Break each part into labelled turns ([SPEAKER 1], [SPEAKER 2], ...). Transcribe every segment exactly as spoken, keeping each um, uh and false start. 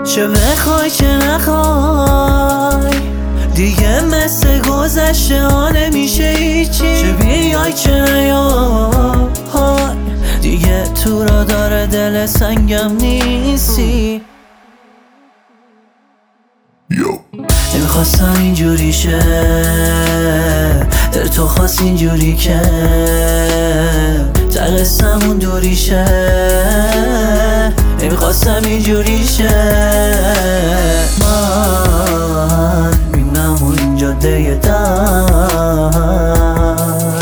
[SPEAKER 1] چه بخوای چه نخوای دیگه مثل گذشته ها نمیشه هیچی. چه بیای چه نیای دیگه تو را داره دل سنگم نیستی. نمیخواستم اینجوری شه دل تو خواست اینجوری که تقصمون دوری شه. نمیخواستم اینجوری شه من میبینم اون جاده درد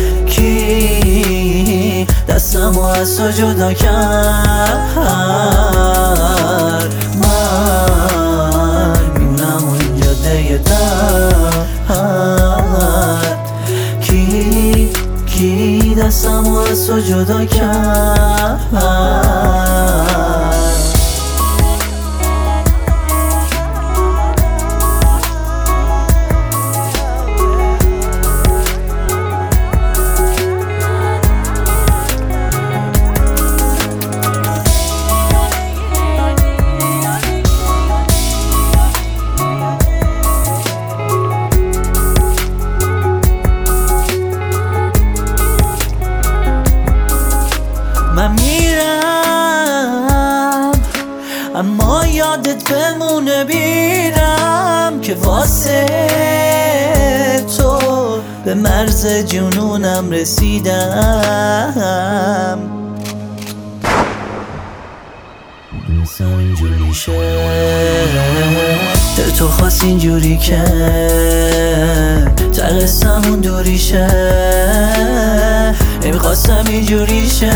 [SPEAKER 1] کی دستمو از تو جدا کرد. من میبینم اون جاده درد کی کی دستمو از تو جدا کرد. من میرم اما یادت بمونه بیرم که واسه تو به مرز جنونم رسیدم. میدونستم اینجوری شه دل تو خواست اینجوری که تقصمون دوری شه. نمیخواستم اینجوری شه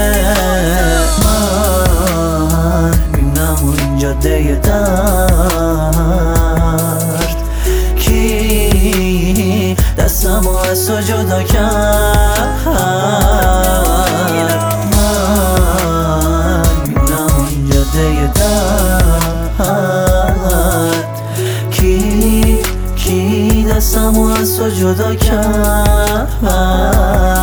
[SPEAKER 1] من میبینم اون جاده درد کی دستمو از تو جدا کرد. من میبینم اون جاده درد کی کی دستمو از تو جدا کرد.